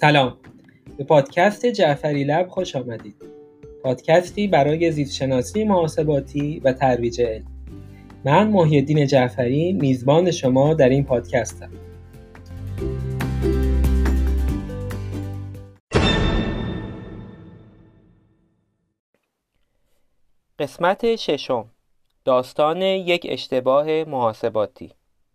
سلام، به پادکست جعفری لب خوش آمدید. پادکستی برای زیستشناسی محاسباتی و ترویج علم. من محی‌الدین جعفری میزبان شما در این پادکستم. قسمت ششم، داستان یک اشتباه محاسباتی.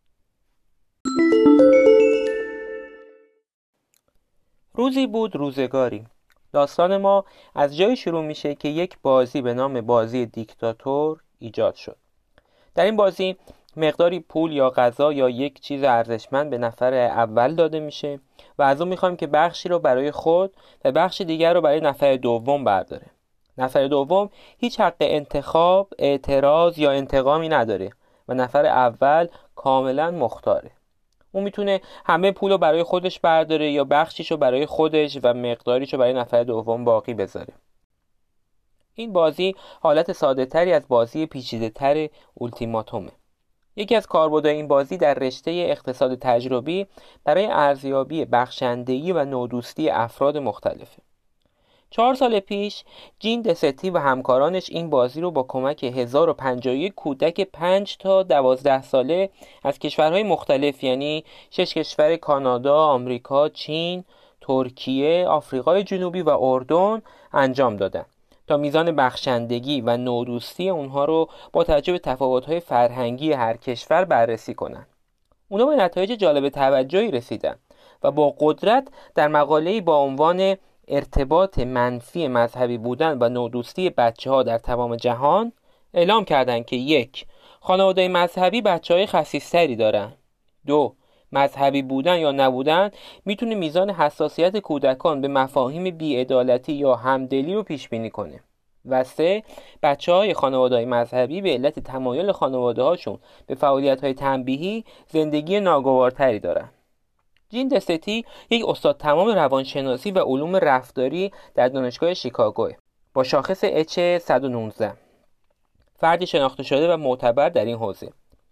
روزی بود روزگاری. داستان ما از جایی شروع میشه که یک بازی به نام بازی دیکتاتور ایجاد شد. در این بازی مقداری پول یا غذا یا یک چیز ارزشمند به نفر اول داده میشه و از اون میخوایم که بخشی رو برای خود و بخش دیگر رو برای نفر دوم برداره. نفر دوم هیچ حق انتخاب، اعتراض یا انتقامی نداره و نفر اول کاملا مختاره. اون میتونه همه پولو برای خودش برداره یا بخشیشو برای خودش و مقداریشو برای نفر دوم باقی بذاره. این بازی حالت ساده تری از بازی پیچیده تر اولتیماتومه. یکی از کاربردهای این بازی در رشته اقتصاد تجربی برای ارزیابی بخشندگی و نودوستی افراد مختلفه. 4 سال پیش جین دستی و همکارانش این بازی رو با کمک 1051 کودک 5 تا 12 ساله از کشورهای مختلف، یعنی 6 کشور کانادا، آمریکا، چین، ترکیه، آفریقای جنوبی و اردن انجام دادن تا میزان بخشندگی و نودوستی اونها رو با توجه به تفاوت‌های فرهنگی هر کشور بررسی کنن. اونا به نتایج جالب توجهی رسیدن و با قدرت در مقاله‌ای با عنوان ارتباط منفی مذهبی بودن و نودوستی بچه‌ها در تمام جهان اعلام کردند که 1. خانواده‌های مذهبی بچه‌های خسیس‌تری دارن. 2. مذهبی بودن یا نبودن میتونه میزان حساسیت کودکان به مفاهیم بی‌عدالتی یا همدلی رو پیش بینی کنه. و 3. بچه‌های خانواده‌های مذهبی به علت تمایل خانواده‌هاشون به فعالیت‌های تنبیهی زندگی ناگوارتری دارن. جین دستی یک استاد تمام روانشناسی و علوم رفتاری در دانشگاه شیکاگو با شاخص H119، فردی شناخته شده و معتبر در این حوزه.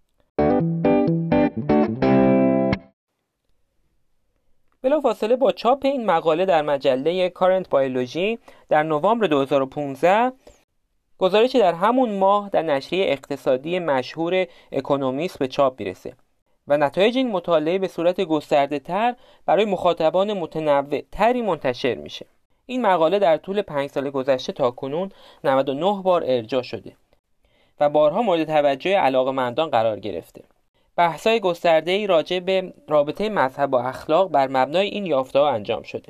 بلافاصله با چاپ این مقاله در مجله کارنت بیولوژی در نوامبر 2015 گزارشی در همون ماه در نشریه اقتصادی مشهور اکونومیست به چاپ میرسه و نتایج این مطالعه به صورت گسترده تر برای مخاطبان متنوع تری منتشر میشه. این مقاله در طول 5 سال گذشته تا کنون 99 بار ارجاع شده و بارها مورد توجه علاقه‌مندان قرار گرفته. بحث‌های گسترده‌ای راجع به رابطه مذهب و اخلاق بر مبنای این یافته‌ها انجام شده.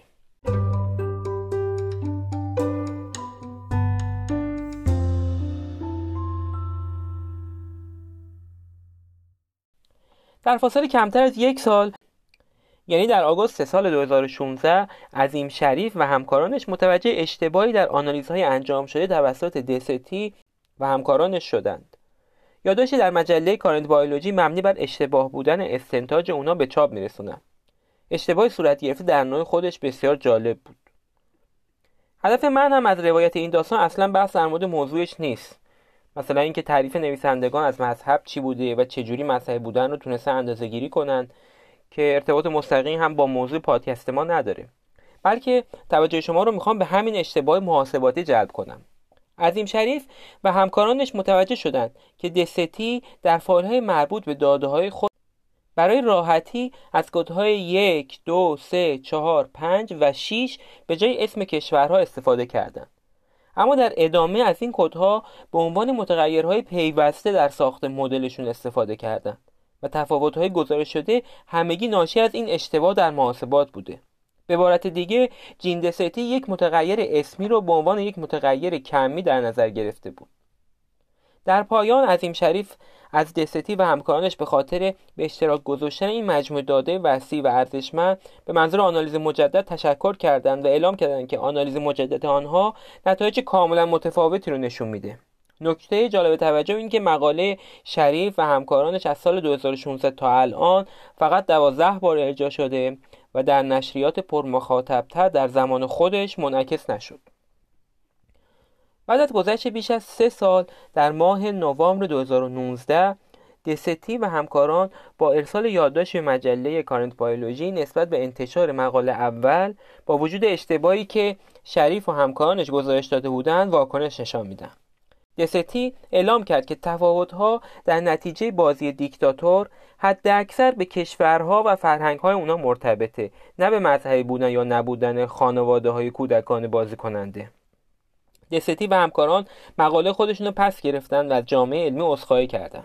در فاصله کمتر از 1 سال، یعنی در آگوست سال 2016، عظیم شریف و همکارانش متوجه اشتباهی در آنالیزهای انجام شده توسط دستی و همکارانش شدند. یادداشتی در مجله کارنت بیولوژی مبنی بر اشتباه بودن استنتاج اونا به چاپ میرسونن. اشتباهی صورت گرفته در نوع خودش بسیار جالب بود. هدف من هم از روایت این داستان اصلا بحث در مورد موضوعش نیست. مثلا اینکه تعریف نویسندگان از مذهب چی بوده و چجوری مذهبی بودن رو تونستن اندازه‌گیری کنن که ارتباط مستقیم هم با موضوع پادکست ما نداره، بلکه توجه شما رو میخوام به همین اشتباه محاسباتی جلب کنم. عظیم شریف و همکارانش متوجه شدند که دستی در فایل‌های مربوط به داده‌های خود برای راحتی از کدهای 1، 2، 3، 4، 5 و 6 به جای اسم کشورها استفاده کردند. اما در ادامه از این کدها به عنوان متغیرهای پیوسته در ساخت مدلشون استفاده کردند و تفاوت‌های گزارش شده همگی ناشی از این اشتباه در محاسبات بوده. به عبارت دیگه جین دستی یک متغیر اسمی رو به عنوان یک متغیر کمی در نظر گرفته بود. در پایان عظیم شریف از دستی و همکارانش به خاطر به اشتراک گذاشتن این مجموعه داده وسیع و ارزشمند به منظور آنالیز مجدد تشکر کردند و اعلام کردند که آنالیز مجدد آنها نتایج کاملا متفاوتی رو نشون میده. نکته جالب توجه این که مقاله شریف و همکارانش از سال 2016 تا الان فقط 12 بار ارجاع شده و در نشریات پرمخاطب‌تر در زمان خودش منعکس نشد. بعد از گذشت بیش از 3 سال در ماه نوامبر 2019 دستی و همکاران با ارسال یادداشت به مجله کارنت بیولوژی نسبت به انتشار مقاله اول با وجود اشتباهی که شریف و همکارانش گزارش داده بودند واکنش نشان میدن. دستی اعلام کرد که تفاوت‌ها در نتیجه بازی دیکتاتور حد اکثر به کشورها و فرهنگ‌های اونا مرتبطه، نه به مذهبی بودن یا نبودن خانواده‌های کودکان بازی کننده. دستی و همکاران مقاله خودشون رو پس گرفتن و از جامعه علمی عذرخواهی کردن.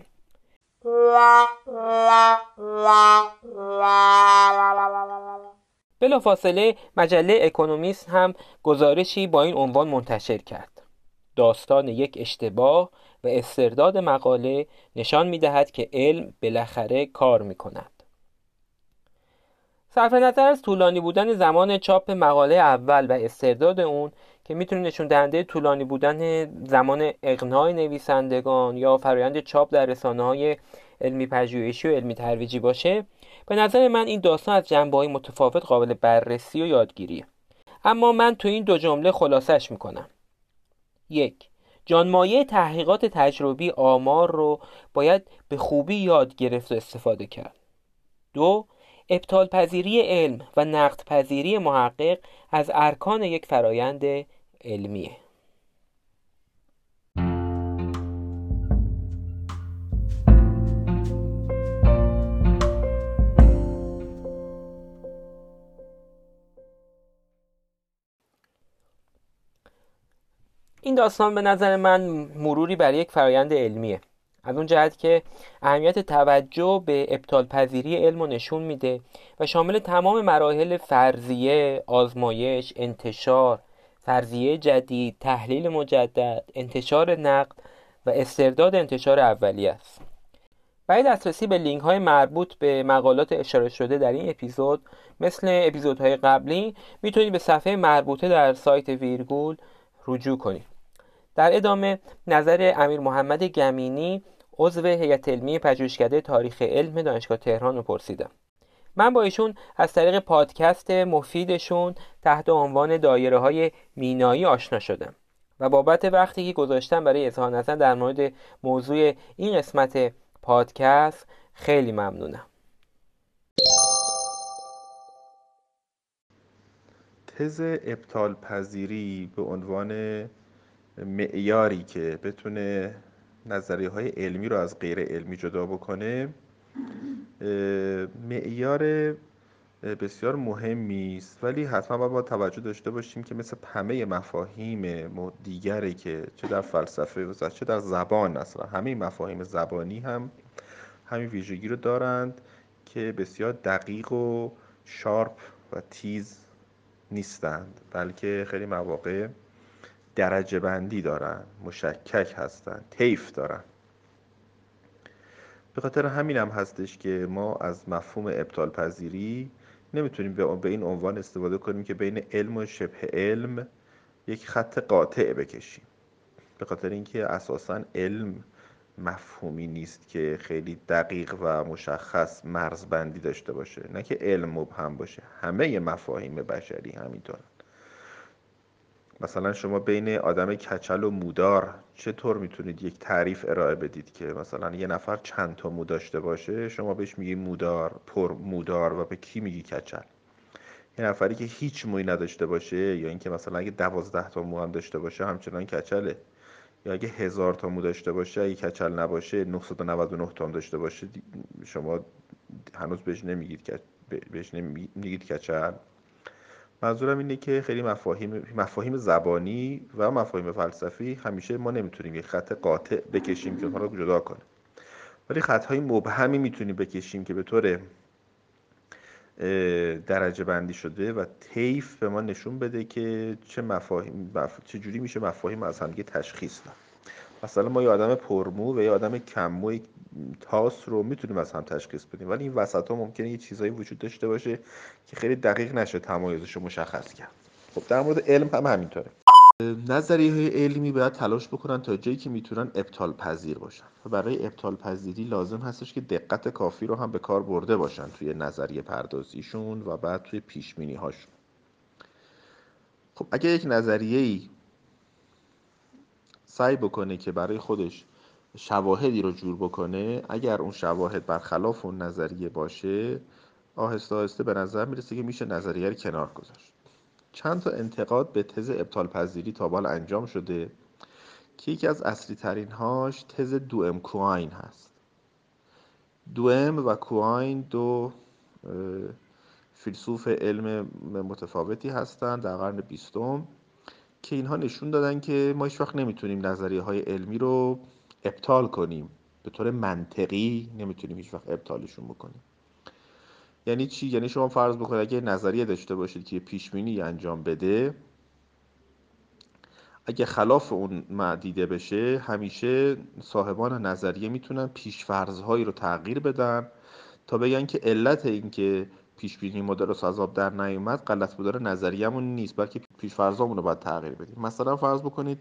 بلافاصله مجله اکونومیست هم گزارشی با این عنوان منتشر کرد: داستان یک اشتباه و استرداد مقاله نشان می‌دهد که علم بالاخره کار می‌کند. صرف نظر از طولانی بودن زمان چاپ مقاله اول و استرداد اون که میتونه نشون دهنده طولانی بودن زمان اقناع نویسندگان یا فرآیند چاپ در رسانه‌های علمی پژوهشی و علمی ترویجی باشه، به نظر من این داستان از جنبه‌های متفاوت قابل بررسی و یادگیریه. اما من تو این 2 جمله خلاصش میکنم. 1. جانمایه تحقیقات تجربی آمار رو باید به خوبی یاد گرفت و استفاده کرد. 2. ابطال پذیری علم و نقد پذیری محقق از ارکان یک فرایند علمیه. این داستان به نظر من مروری بر یک فرایند علمیه، از اون جهت که اهمیت توجه به ابطال پذیری علم رو نشون میده و شامل تمام مراحل فرضیه، آزمایش، انتشار، فرضیه جدید، تحلیل مجدد، انتشار نقد و استرداد انتشار اولیه است. برای دسترسی به لینک های مربوط به مقالات اشاره شده در این اپیزود مثل اپیزودهای قبلی میتونید به صفحه مربوطه در سایت ویرگول رجوع کنید. در ادامه نظر امیر محمد گمینی عضو هیئت علمی پژوهشکده تاریخ علم دانشگاه تهران رو پرسیدم. من با ایشون از طریق پادکست مفیدشون تحت عنوان دایره‌های مینایی آشنا شدم و بابت وقتی که گذاشتم برای اظهار نظر در مورد موضوع این قسمت پادکست خیلی ممنونم. تز ابطال پذیری به عنوان معیاری که بتونه نظریه‌های علمی رو از غیر علمی جدا بکنه معیار بسیار مهمی است، ولی حتما باید توجه داشته باشیم که مثل همه مفاهیم دیگری که چه در فلسفه و چه در زبان، اصلا همه مفاهیم زبانی هم همین ویژگی رو دارند که بسیار دقیق و شارپ و تیز نیستند، بلکه خیلی مواقع درجه بندی دارن، مشکک هستن، طیف دارن. به خاطر همین هم هستش که ما از مفهوم ابطال پذیری نمیتونیم به این عنوان استفاده کنیم که بین علم و شبه علم یک خط قاطع بکشیم، به خاطر اینکه اساساً علم مفهومی نیست که خیلی دقیق و مشخص مرزبندی داشته باشه، نه که علم مبهم باشه. همه مفاهیم بشری همینطور. مثلا شما بین آدم کچل و مودار چطور میتونید یک تعریف ارائه بدید که مثلا یه نفر چند تا مو داشته باشه شما بهش میگی مودار، پر مودار، و به کی میگی کچل؟ یه نفری که هیچ موی نداشته باشه، یا اینکه مثلا اگه 12 تا مو هم داشته باشه همچنان کچله، یا اگه 1000 تا مو داشته باشه اگه کچل نباشه 999 تا هم داشته باشه شما هنوز بهش نمیگید کچل. منظورم اینه که خیلی مفاهیم زبانی و مفاهیم فلسفی همیشه ما نمیتونیم یک خط قاطع بکشیم که اونها رو جدا کنه، ولی خطهای مبهمی میتونیم بکشیم که به طور درجه بندی شده و طیف به ما نشون بده که چه جوری میشه مفاهیم از هم دیگه تشخیص داد. مثلا ما یه آدم پرمو و یه آدم کممو تاس رو میتونیم از هم تشخیص بدیم، ولی این وسط ها ممکنه یه چیزایی وجود داشته باشه که خیلی دقیق نشه تمایزش رو مشخص کرد. خب در مورد علم هم همینطوره. نظریه‌های علمی باید تلاش بکنن تا جایی که میتونن ابطال پذیر باشن و برای ابطال پذیری لازم هستش که دقت کافی رو هم به کار برده باشن توی نظریه پردازیشون و بعد توی پیش بینی هاشون. خب اگه یک نظریه‌ای سعی بکنه که برای خودش شواهدی رو جور بکنه، اگر اون شواهد برخلاف اون نظریه باشه، آهسته آهسته به نظر میرسه که میشه نظریه رو کنار گذاشت. چند تا انتقاد به تز ابطال پذیری تا حالا انجام شده که یکی از اصلی ترین هاش تز دوئم کوآین هست. دوئم و کوآین دو فیلسوف علم متفاوتی هستند در قرن 20 که اینها نشون دادن که ما هیچ وقت نمیتونیم نظریه های علمی رو ابطال کنیم، به طور منطقی نمیتونیم هیچ وقت ابطالشون بکنیم. یعنی چی؟ یعنی شما فرض بکنید اگه نظریه داشته باشید که پیش بینی انجام بده، اگه خلاف اون دیده بشه، همیشه صاحبان نظریه میتونن پیش‌فرض‌هایی رو تغییر بدن تا بگن که علت این که پیش بینی ما درست از آب در نیومد غلط بودن نظریه‌مون نیست، بلکه پیش‌فرض‌هامون رو باید تغییر بدیم. مثلا فرض بکنید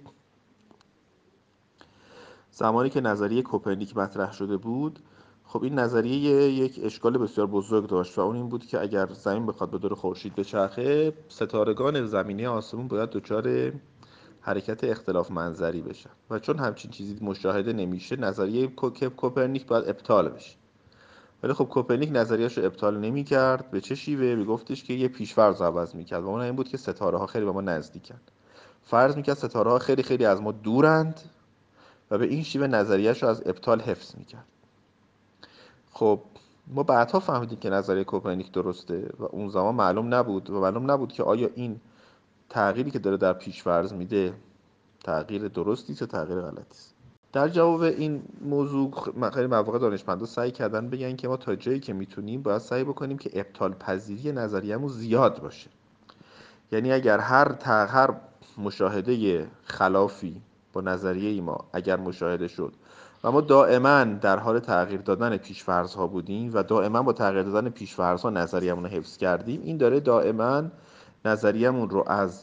زمانی که نظریه کوپرنیک مطرح شده بود، خب این نظریه یک اشکال بسیار بزرگ داشت و اون این بود که اگر زمین بخواد به دور خورشید بچرخه، ستارگان زمینی آسمون باید دچار حرکت اختلاف منظری بشن و چون همچین چیزی مشاهده نمیشه، نظریه کوپرنیک باید ابطال بشه. ولی خب کوپرنیک نظریه‌اش رو ابطال نمی‌کرد. به چه شیوه؟ میگفتش که یه پیش‌فرض عوض می‌کرد و اون این بود که ستاره‌ها خیلی به ما نزدیکن. فرض می‌کرد ستاره‌ها خیلی خیلی از ما دورند و به این شیوه نظریه‌اش رو از ابطال حفظ می‌کرد. خب ما بعدها فهمیدیم که نظریه کوپرنیک درسته و اون زمان معلوم نبود که آیا این تغییری که داره در پیش‌فرض میده تغییر درستی است یا تغییر غلطی است. در جواب این موضوع خیلی مواقع دانشمندا سعی کردن بگن که ما تا جایی که میتونیم باید سعی بکنیم که ابطال پذیری نظریه‌مون زیاد باشه. یعنی اگر هر مشاهده خلافی با نظریه ما اگر مشاهده شد و ما دائما در حال تغییر دادن پیش‌فرض‌ها بودیم و دائما با تغییر دادن پیش‌فرض‌ها نظریه‌مون رو حفظ کردیم، این داره دائما نظریه‌مون رو از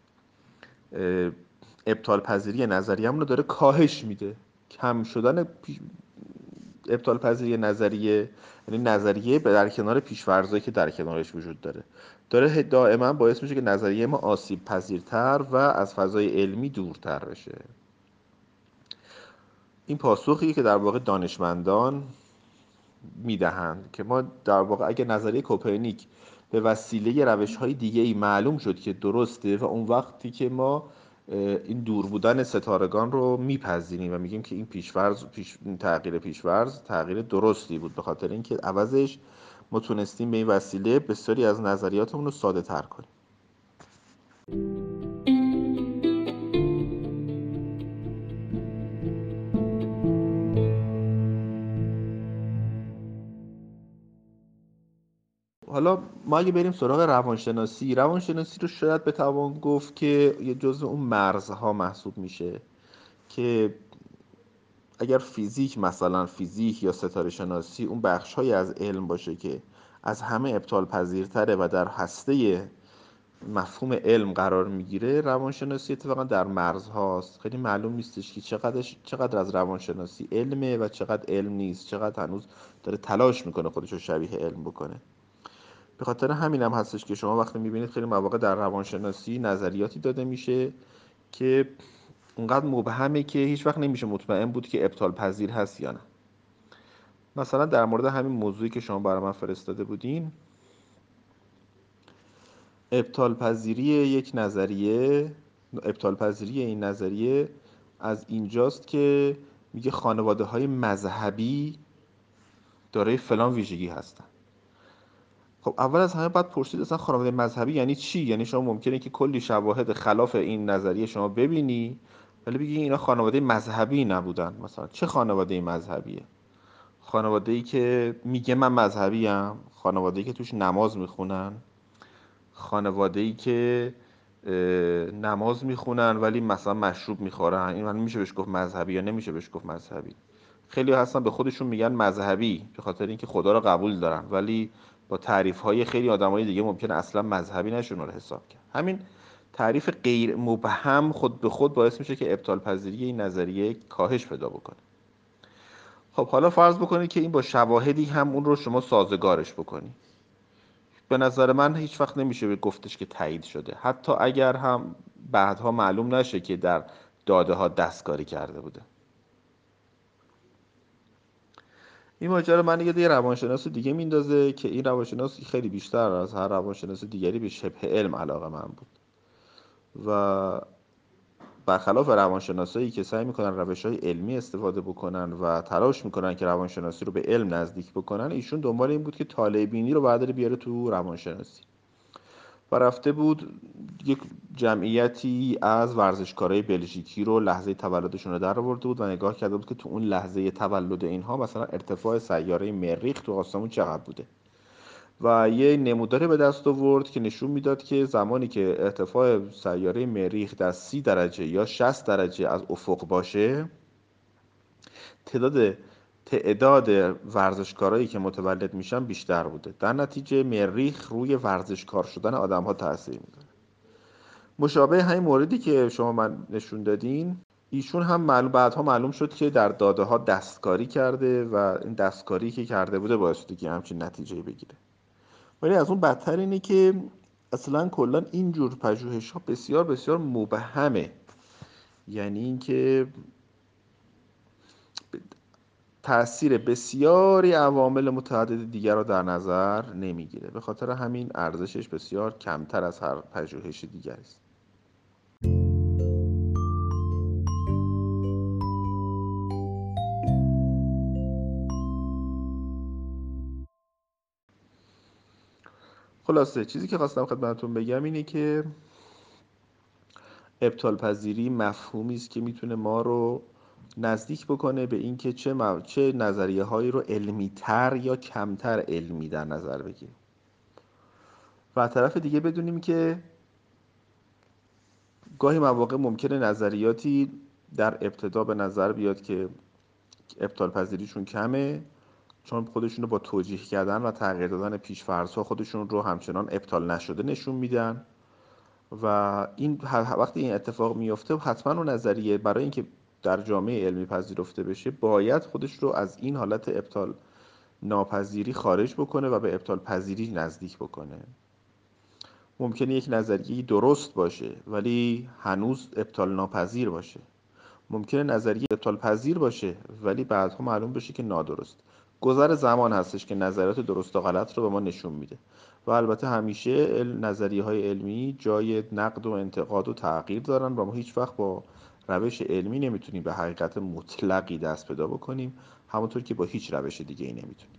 ابطال پذیری نظریه‌مون رو داره کاهش میده. کم شدن ابطال پذیری نظریه، یعنی نظریه در کنار پیش‌فرضایی که در کنارش وجود داره دائما باعث میشه که نظریه ما آسیب پذیرتر و از فضای علمی دورتر بشه. این پاسخیه که در واقع دانشمندان میدهند که ما در واقع اگه نظریه کوپرنیک به وسیله روش‌های دیگه‌ای معلوم شد که درسته و اون وقتی که ما این دور بودن ستارگان رو میپذیریم و میگیم که این تغییر پیش‌فرض تغییر درستی بود، به خاطر اینکه عوضش ما تونستیم به این وسیله بسیاری از نظریاتمون رو ساده تر کنیم. حالا ما اگه بریم سراغ روانشناسی رو شاید بتوان گفت که یه جزء اون مرزها محسوب میشه که اگر مثلا فیزیک یا ستاره شناسی اون بخش‌هایی از علم باشه که از همه ابطال پذیرتره و در هسته مفهوم علم قرار میگیره، روانشناسی اتفاقا در مرزهاست. خیلی معلوم نیستش که چقدر از روانشناسی علمه و چقدر علم نیست، چقدر هنوز داره تلاش میکنه خودش رو شبیه علم بکنه. به خاطر همین هم هستش که شما وقتی میبینید خیلی مواقع در روانشناسی نظریاتی داده میشه که اونقدر مبهمه که هیچ وقت نمیشه مطمئن بود که ابطال پذیر هست یا نه. مثلا در مورد همین موضوعی که شما برای من فرستاده بودین، ابطال پذیری این نظریه از اینجاست که میگه خانواده های مذهبی دارای فلان ویژگی هستن. خب اول از همه باید پرسید اصلا خانواده مذهبی یعنی چی؟ یعنی شما ممکنه که کلی شواهد خلاف این نظریه شما ببینی ولی بگی اینا خانواده مذهبی نبودن. مثلا چه خانواده مذهبیه؟ خانواده‌ای که میگه من مذهبیم، خانواده‌ای که توش نماز میخونن، خانواده‌ای که نماز میخونن ولی مثلا مشروب میخورن، این من میشه بهش گفت مذهبی یا نمیشه بهش گفت مذهبی؟ خیلی هستن به خودشون میگن مذهبی به خاطر اینکه خدا رو قبول دارن، ولی با تعریف‌های خیلی آدمای دیگه ممکنه اصلا مذهبی نشون رو حساب کرد. همین تعریف غیر مبهم خود به خود باعث میشه که ابطال پذیری این نظریه کاهش پیدا بکنه. خب حالا فرض بکنید که این با شواهدی هم اون رو شما سازگارش بکنی. به نظر من هیچ وقت نمیشه به گفتش که تایید شده، حتی اگر هم بعدها معلوم نشه که در داده ها دستکاری کرده بوده. این ماجرا من یه روانشناس دیگه میندازه که این روانشناس خیلی بیشتر از هر روانشناس دیگری به شبه علم علاقه من بود و برخلاف روانشناسایی که سعی میکنن روش‌های علمی استفاده بکنن و تلاش میکنن که روانشناسی رو به علم نزدیک بکنن، ایشون دنبال این بود که طالع بینی رو برداره بیاره تو روانشناسی و رفته بود یک جمعیتی از ورزشکارای بلژیکی رو لحظه تولدشون رو در آورده بود و نگاه کرده بود که تو اون لحظه تولد اینها مثلا ارتفاع سیاره مریخ تو آسمون چقدر بوده و یه نموداری به دست آورد که نشون میداد که زمانی که ارتفاع سیاره مریخ در 30 درجه یا 60 درجه از افق باشه، تعداد ورزشکارایی که متولد میشن بیشتر بوده. در نتیجه مریخ روی ورزشکار شدن آدم ها تاثیر میذاره. مشابه همین موردی که شما من نشون دادین، ایشون هم بعدها معلوم شد که در داده ها دستکاری کرده و این دستکاری که کرده بوده باعث شده که همچین نتیجه بگیره. ولی از اون بدتر اینه که اصلا کلا اینجور پژوهش ها بسیار بسیار مبهمه، یعنی اینکه تأثیر بسیاری عوامل متعدد دیگر رو در نظر نمیگیره، به خاطر همین ارزشش بسیار کمتر از هر پژوهش دیگری است. خلاصه چیزی که خواستم خدمتتون بگم اینه که ابطال پذیری مفهومی است که میتونه ما رو نزدیک بکنه به اینکه چه نظریه هایی رو علمی تر یا کمتر علمی در نظر بگیریم و از طرف دیگه بدونیم که گاهی مواقع ممکنه نظریاتی در ابتدا به نظر بیاد که ابطال پذیریشون کمه، چون خودشون رو با توجیه کردن و تغییر دادن پیش‌فرض‌ها خودشون رو همچنان ابطال نشده نشون میدن و این وقتی این اتفاق میفته حتما اون نظریه برای اینکه در جامعه علمی پذیرفته بشه باید خودش رو از این حالت ابطال ناپذیری خارج بکنه و به ابطال پذیری نزدیک بکنه. ممکنه یک نظریه درست باشه ولی هنوز ابطال ناپذیر باشه، ممکنه نظریه ابطال پذیر باشه ولی بعدها معلوم بشه که نادرست. گذر زمان هستش که نظریات درست و غلط رو به ما نشون میده و البته همیشه نظریه های علمی جای نقد و انتقاد و تغییر دارن و ما هیچ وقت با روش علمی نمیتونیم به حقیقت مطلقی دست پیدا بکنیم، همونطور که با هیچ روش دیگه ای نمیتونیم.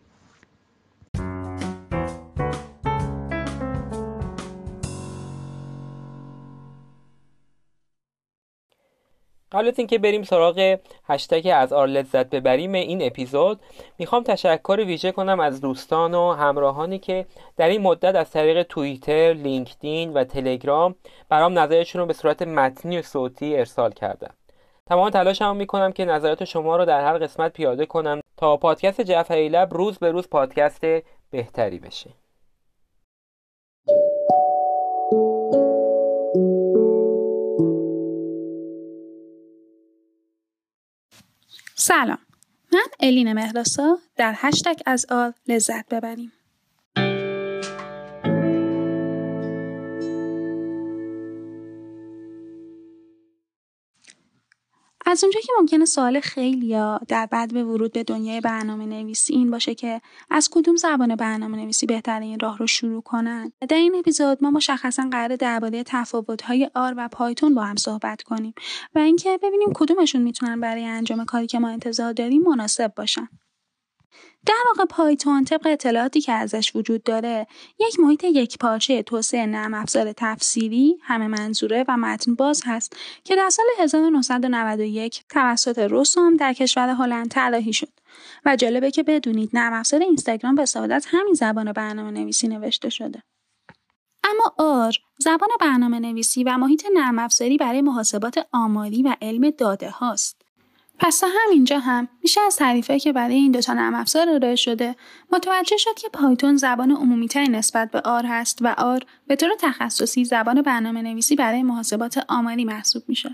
قبل از اینکه بریم سراغ هشتگ از آر لذت ببریم این اپیزود، میخوام تشکر ویژه کنم از دوستان و همراهانی که در این مدت از طریق توییتر، لینکدین و تلگرام برام نظرشون رو به صورت متنی و صوتی ارسال کردن. تمام تلاشمو میکنم که نظرات شما رو در هر قسمت پیاده کنم تا پادکست جعفری لب روز به روز پادکست بهتری بشه. سلام، من الین مهراسا در هشتگ از آر لذت ببریم. از اونجا که ممکنه سوال خیلیا در بعد به ورود به دنیای برنامه نویسی این باشه که از کدوم زبان برنامه نویسی بهتره این راه رو شروع کنن، در این اپیزود ما مشخصا قراره درباره تفاوت‌های آر و پایتون با هم صحبت کنیم و اینکه ببینیم کدومشون میتونن برای انجام کاری که ما انتظار داریم مناسب باشن. در واقع پایتون طبق اطلاعاتی که ازش وجود داره یک محیط یکپارچه توسعه نرم افزار تفسیری، همه منظوره و متن باز هست که در سال 1991 توسط روسوم در کشور هلند طراحی شد و جالبه که بدونید نرم افزار اینستاگرام به استفاده از همین زبان برنامه نویسی نوشته شده. اما آر زبان برنامه نویسی و محیط نرم افزاری برای محاسبات آماری و علم داده هاست. پس تا همینجا هم میشه از تعریفی که برای این دوتا نرم افزار ارائه شده متوجه شد که پایتون زبان عمومی‌تری نسبت به آر هست و آر به طور تخصصی زبان برنامه نویسی برای محاسبات آماری محسوب میشه.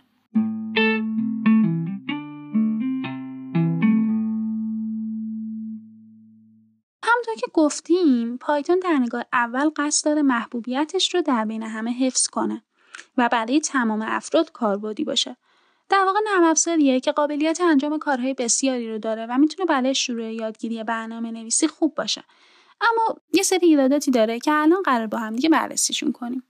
همونطور که گفتیم پایتون در نگاه اول قصد داره محبوبیتش رو در بین همه حفظ کنه و برای تمام افراد کاربردی باشه در واقع نرم افزاریه که قابلیت انجام کارهای بسیاری رو داره و میتونه برای شروع یادگیری برنامه‌نویسی خوب باشه. اما یه سری ایراداتی داره که الان قرار با هم دیگه بررسیشون کنیم.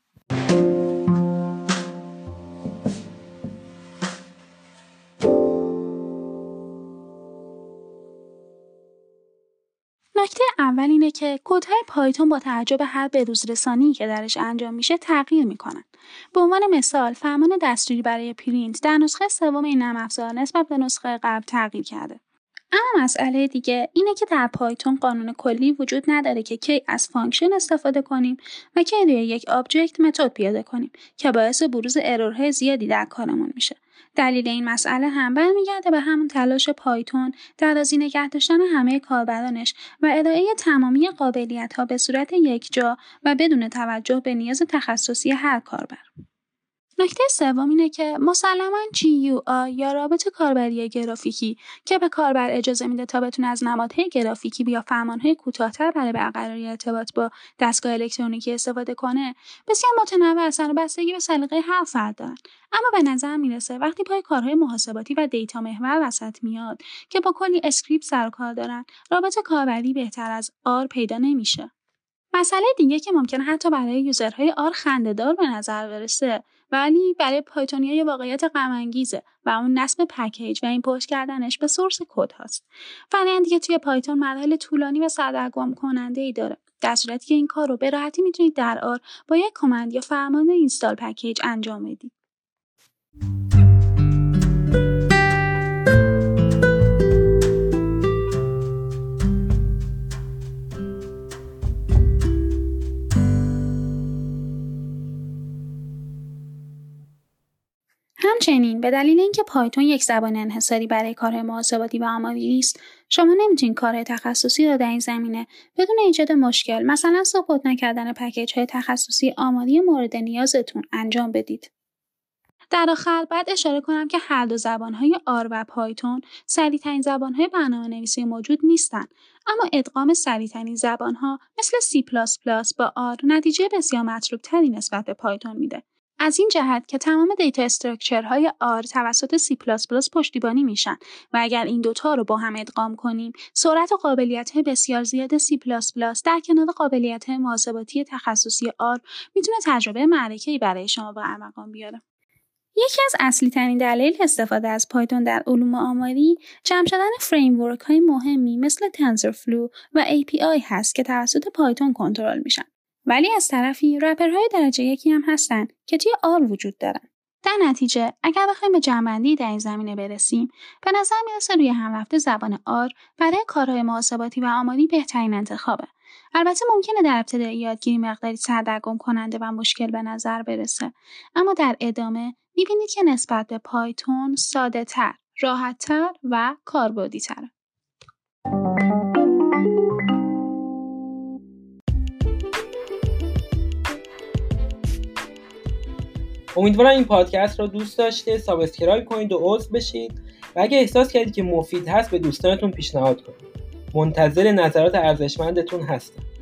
نکته اول اینه که کدهای پایتون با توجه به هر به‌روزرسانی که درش انجام میشه تغییر میکنن. به عنوان مثال فرمان دستوری برای پرینت در نسخه سوم این نرم افزار نسبت به نسخه قبل تغییر کرده. اما مسئله دیگه اینه که در پایتون قانون کلی وجود نداره که کی از فانکشن استفاده کنیم و کی روی یک آبجکت متد پیاده کنیم که باعث بروز ارورهای زیادی در کارمون میشه. دلیل این مسئله هم برمیگرده به همون تلاش پایتون در راضی نگه داشتن همه کاربرانش و ارائه تمامی قابلیت‌ها به صورت یکجا و بدون توجه به نیاز تخصصی هر کاربر. نکته سوم اینه که مسلماً GUI یا رابط کاربری گرافیکی که به کاربر اجازه میده تا بتونه از نمادهای گرافیکی یا فرمانهای کوتاه‌تر برای برقراری ارتباط با دستگاه الکترونیکی استفاده کنه، بسیار متنوع هستن و بستگی به سلیقه هر فرد دارن. اما به نظر میرسه وقتی پای کارهای محاسباتی و دیتا محور وسط میاد که با کلی اسکریپت سر و کار دارن، رابط کاربری بهتر از R پیدا نمیشه. مسئله دیگه که ممکنه حتی برای یوزرهای R خنده‌دار به نظر برسه، ولی برای پایتونیا یه واقعیت غم‌انگیزه و اون نصب پکیج و ایمپورت کردنش به سورس کد هاست. فرآیندی که توی پایتون مراحل طولانی و سردرگم کننده‌ای داره. در صورتی که این کار رو به راحتی میتونید در R با یک کامند یا فرمان اینستال پکیج انجام بدید. همچنین به دلیل اینکه پایتون یک زبان انحصاری برای کارهای محاسباتی و آماری نیست، شما نمیتونید کارهای تخصصی را در این زمینه بدون ایجاد مشکل، مثلا ساپورت نکردن پکیج‌های تخصصی آماری مورد نیازتون انجام بدید. در آخر باید اشاره کنم که هر دو زبان‌های R و پایتون سریع‌ترین زبان‌های برنامه‌نویسی موجود نیستن، اما ادغام سریع‌ترین زبان‌ها مثل C++ با R نتیجه بسیار مطلوب‌تری نسبت به پایتون میده. از این جهت که تمام دیتا استراکچرهای R توسط C++ پشتیبانی میشن و اگر این دوتا رو با هم ادغام کنیم، سرعت و قابلیت‌های بسیار زیاد C++ در کنار قابلیت‌های محاسباتی تخصصی R میتونه تجربه معرکه‌ای برای شما به ارمغان بیاره. یکی از اصلی ترین دلایل استفاده از پایتون در علوم آماری جمع شدن فریمورک‌های مهمی مثل تنسورفلو و API هست که توسط پایتون کنترل میشن. ولی از طرفی رپرهای درجه یکی هم هستن که توی R وجود دارن. در نتیجه اگر بخوایم به جمع‌بندی در این زمینه برسیم، به نظر میرسه روی هم رفته زبان R برای کارهای محاسباتی و آماری بهترین انتخابه. البته ممکنه در ابتدای یادگیری مقداری سردرگم کننده و مشکل به نظر برسه، اما در ادامه می‌بینید که نسبت به پایتون ساده‌تر، راحت‌تر و کاربردی‌تره. امیدوارم این پادکست رو دوست داشته، سابسکرایب کنید و عضو بشید و اگه احساس کردید که مفید هست به دوستانتون پیشنهاد کنید. منتظر نظرات ارزشمندتون هستم.